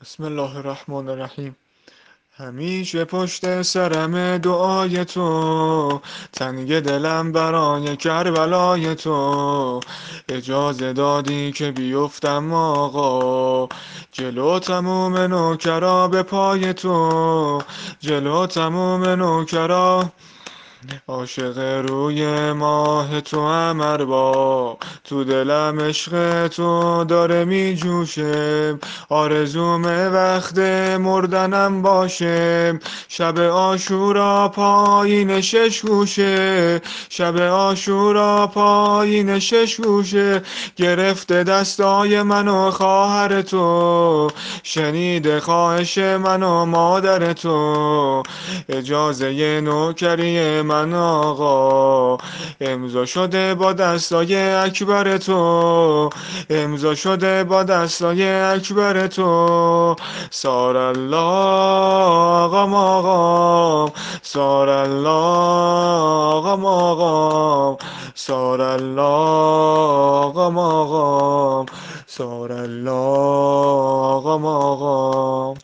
بسم الله الرحمن الرحیم. همیشه پشت سرم دعای تو، تنگ دلم برای کربلای تو. اجازه دادی که بیفتم آقا، جلو تموم نوکرا به پای تو، جلو تموم نوکرا. عاشق روی ماه تو با تو دلم عشق تو داره می جوشه. آرزوم وقت مردنم باشه، شب عاشورا پایین شش گوشه، شب عاشورا پایین شش گوشه. گرفته دستای منو خواهر تو، شنیده خواهش منو مادر تو. اجازه نوکری من آقا، امضا شده با دستای اکبر تو، امضا شده با دستای اکبر تو. سار الله آقام آقام، سار الله آقام آقام، سار الله آقام آقام، سار الله آقام آقام.